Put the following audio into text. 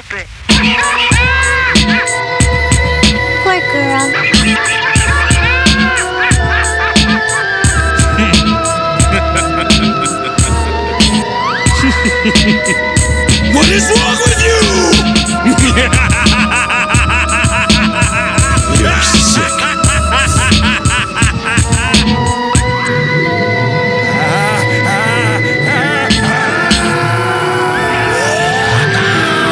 drop it. Poor girl. What is wrong with